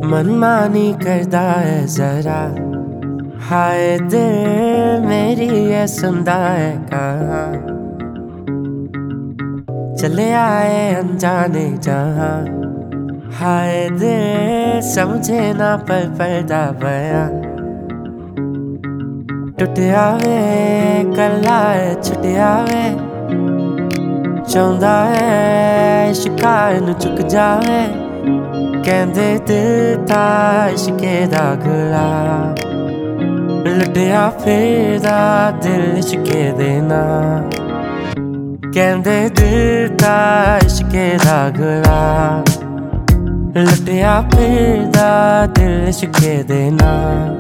मनमानी करदा है जरा, हाय दिल मेरी ये सुनदा है कहाँ। चले आए अनजाने जहाँ, हाय दिल समझे ना पर पर्दा बयां। टुटिया वे कला है छुटिया वे, चाहुंदा है शिकार नूं चुक जावे। कहंदे दिल दा इश्के दा गला, लुटिया फिरदा दिल इश्के दे नाल। कहंदे दिल दा इश्के दा गला, लुटिया फिरदा दिल इश्के दे नाल।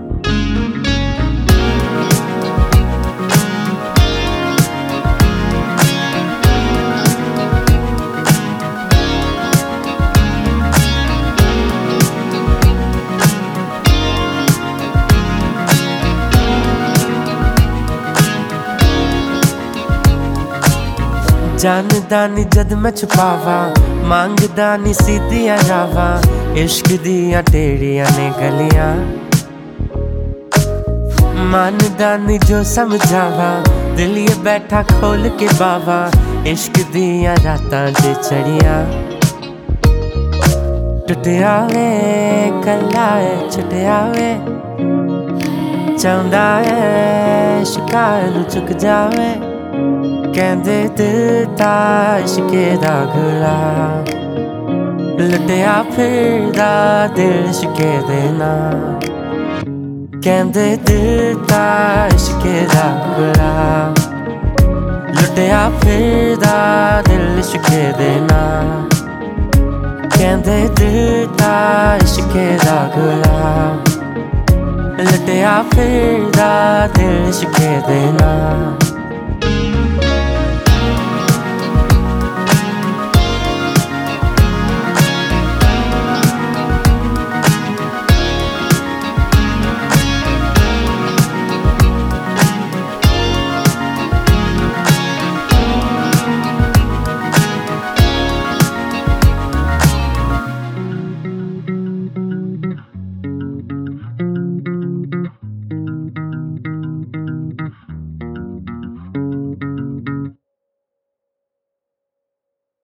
जानदा नी जद मैं छुपावा, मांगदा नी सीधियां रावा। इश्क दियां टेढ़ियां ने गलियां, मानदा नी जो समझावा। दिल ये बैठा खोल के बावा, इश्क दियां रातां च चढ़ियां। टुटिया वे कला है छुटिया वे, चाहुंदा है शिकार नूं चुक जावे। कहंदे दिल दा इश्के दा गला, लुटिया फिरदा दिल इश्के दे नाल। कहंदे दिल दा इश्के दा गला, लुटिया फिरदा दिल इश्के दे नाल। कहंदे दिल दा इश्के दा गला, लुटिया फिरदा दिल इश्के दे नाल।